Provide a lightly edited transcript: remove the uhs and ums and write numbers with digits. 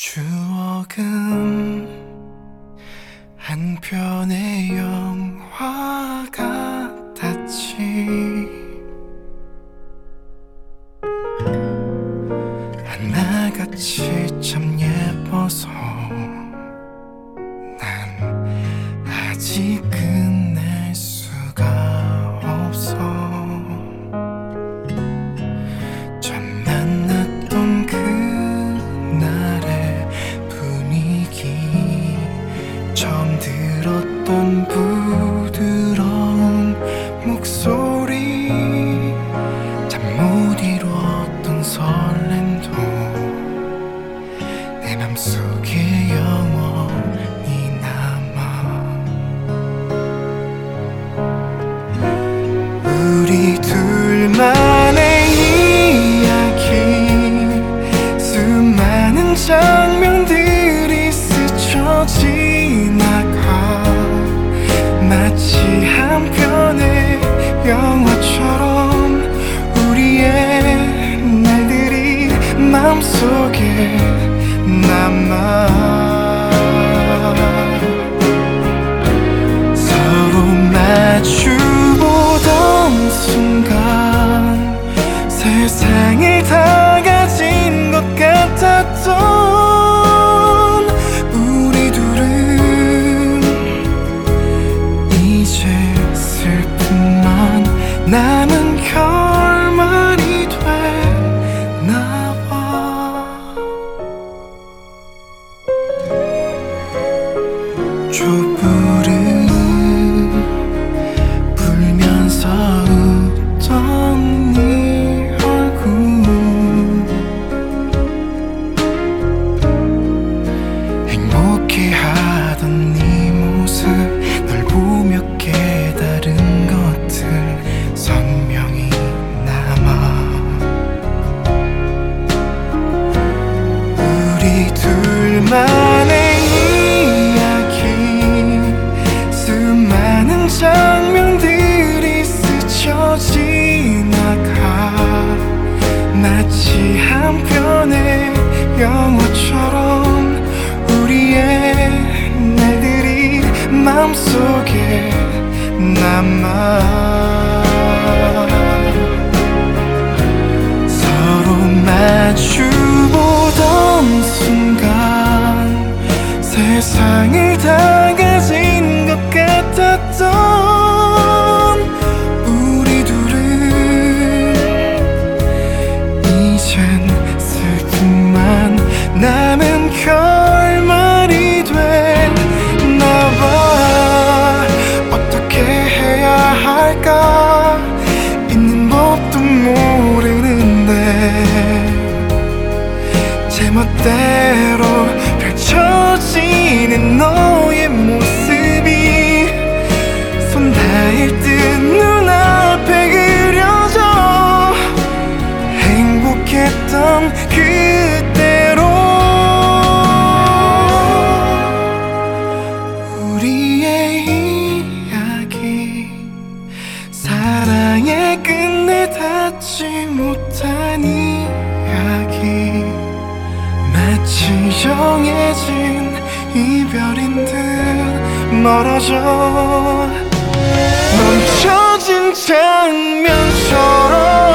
추억은 한 편의 영화 같았지. 하나같이 참 예뻐서 난 아직 끝낼 수가 없어. 처음 만났던 그날의 분위기, 처음 들었던 부드러운 목소리, 잠 못 이루었던 설렘도 내 맘속에 영원히 남아. 우리 둘만의 이야기, 수많은 장면들이 스쳐 지나가 마치 한 편의 영화처럼 우리의 날들이 마음속에 남아. 서로 마주보던 순간 세상이 다 가진 것 같았던 우리 둘은 이제 슬픔만 남은 결말이 됐나 봐. 촛불을 불면서 웃던 네 얼굴, 행복해하던 네 모습, 널 보며 깨달은 것들 선명히 남아. 우리 둘만의 이야기, 수많은 장면들이 스쳐 지나가 마치 한 편의 영화처럼 우리의 날들이 마음속에 남아. 서로 마주보던 순간 세상을 다 가진 것 같았던 우리 둘은 이젠 슬픔만 남은 결말이 됐나 봐. 어떻게 해야 할까, 있는 법도 모르는데 제멋대로 펼쳐지는 너의 모습이 손 닿을 듯 눈앞에 그려져. 행복했던 그때로 우리의 이야기, 사랑에 끝내 닿지 못한 이야기, 마치 정해진 이별인 듯 멀어져 멈춰진 장면처럼